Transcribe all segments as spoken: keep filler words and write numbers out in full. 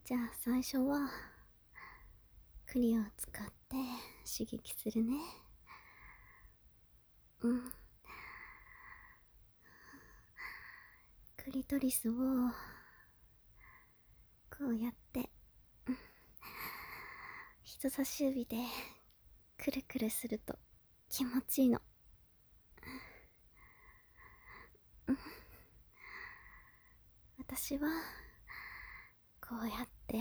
じゃあ最初は栗を使って刺激するね。うん。クリトリスをこうやって人差し指でくるくるすると気持ちいいの。私はこうやって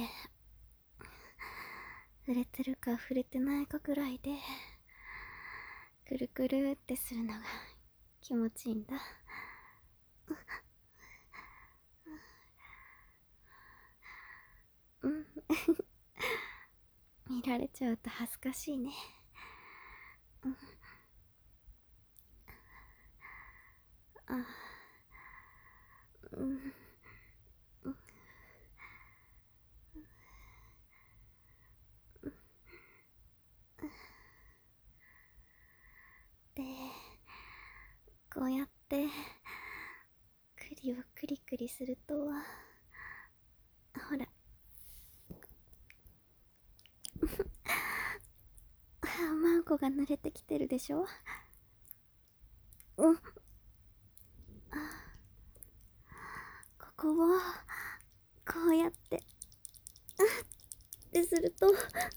触れてるか触れてないかくらいでくるくるってするのが気持ちいいんだ。うん見られちゃうと恥ずかしいね。うんあうんでこうやって栗をクリクリするとほらマンコが濡れてきてるでしょ。うんここをこうやってってすると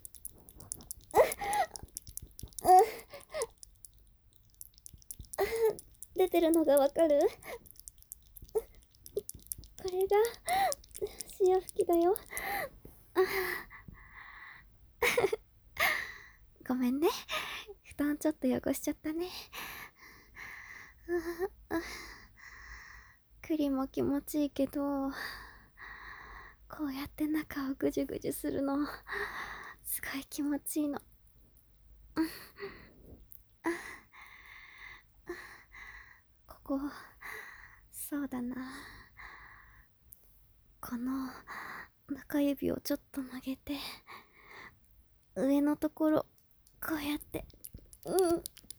出てるのがわかる？これが潮吹きだよ。ごめんね、布団ちょっと汚しちゃったね。栗も気持ちいいけどこうやって中をぐじゅぐじゅするのすごい気持ちいいの。ここそうだな、この中指をちょっと曲げて上のところこうやってうんうん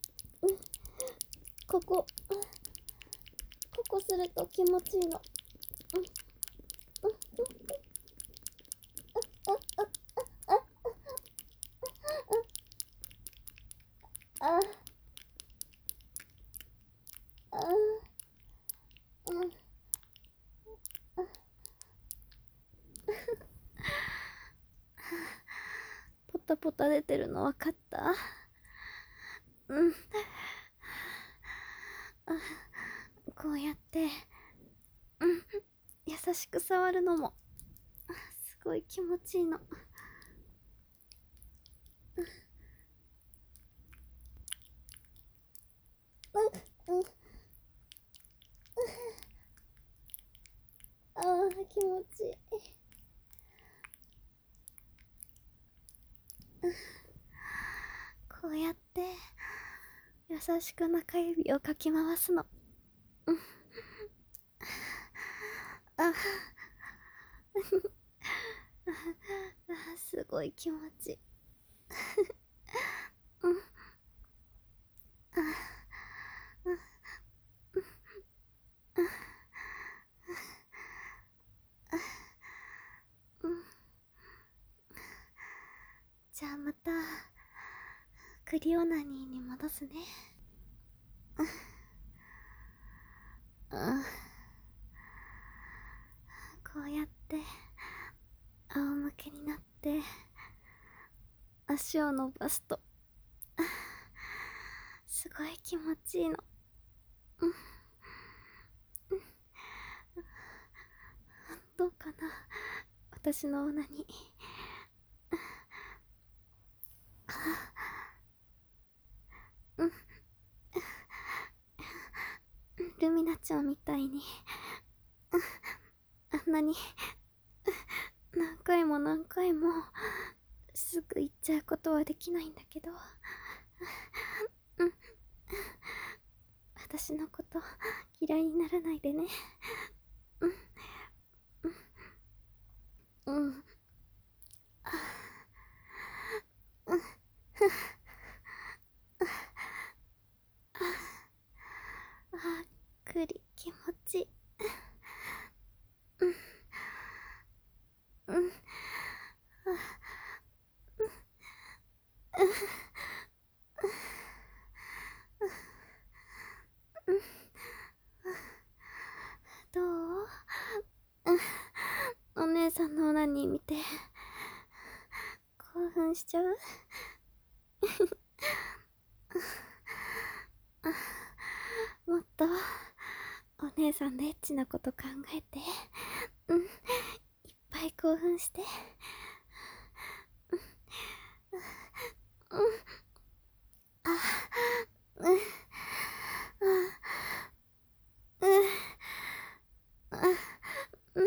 ここここすると気持ちいいの。うんああうんポタポタ出てるの分かった？うんこうやってうん優しく触るのもすごい気持ちいいの。うんうんああ気持ちいい。こうやって優しく中指をかき回すの。うんああすごい気持ちいい。うんあうんじゃあまたクリオナニーに戻すね。うんこうやって仰向けになって足を伸ばすとすごい気持ちいいの。うんどうかな、私のオナニー。うんルミナちゃんみたいにあんなに何回も何回もすぐ行っちゃうことはできないんだけど、うん私のこと嫌いにならないでね。うんうんうんあくり気持ちいい。うんうんさんのオナニー見て興奮しちゃうもっとお姉さんのエッチなこと考えて、うん、いっぱい興奮して、うん、うん、あ、うん、うん、うん、うん、うん、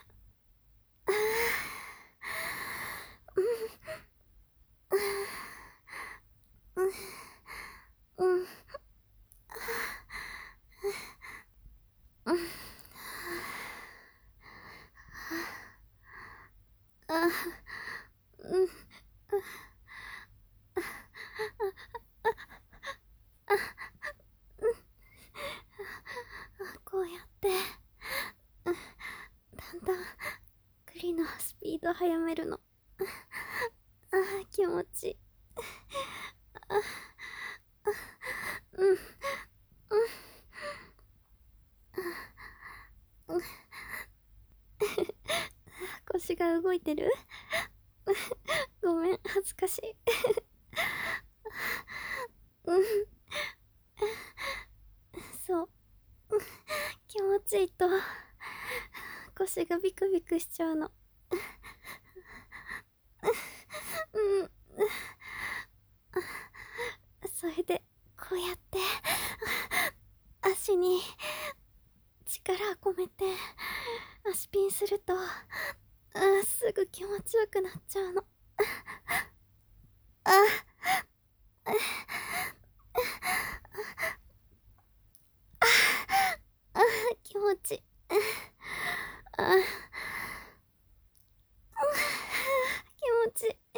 うん、うん、うん、あ、うん、こうやってだんだん栗のスピード速めるの。あー気持ちいい。あうんうんうん腰が動いてるごめん恥ずかしいうんそう気持ちいいと腰がビクビクしちゃうの。うんそれでこうやって足に力込めて足ピンすると、うん、すぐ気持ちよくなっちゃうの。ああ気持ちいい。あ気持ちいい。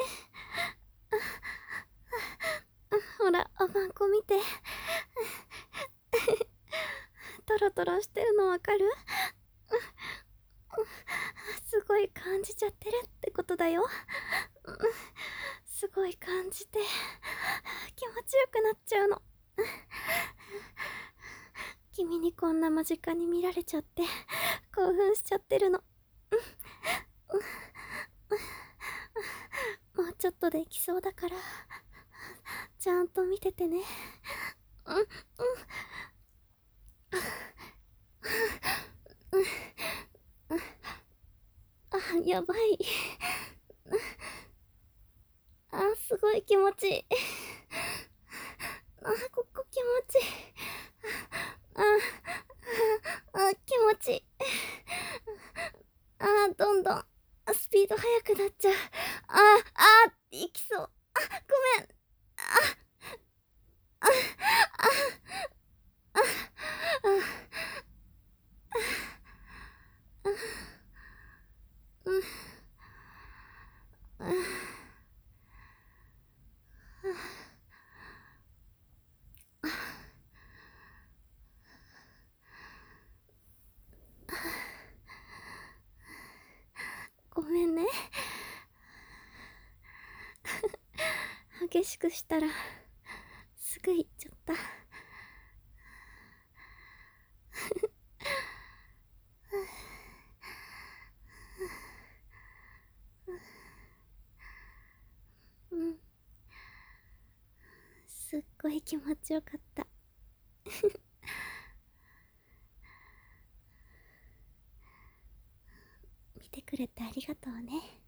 ほらおまんこ見てトロトロしてるのわかる？すごい感じちゃってるってことだよ。すごい感じて気持ちよくなっちゃうの。君にこんな間近に見られちゃって興奮しちゃってるの。もうちょっとできそうだからちゃんと見ててね。うんうんあやばいあすごい気持ちいいあここ気持ちいいああ気持ちいいあどんどんスピード速くなっちゃう。ああいきそう。あごめん。ああああうんうんごめんね激しくしたらすぐ行っちゃったうんすっごい気持ちよかった見てくれてありがとうね。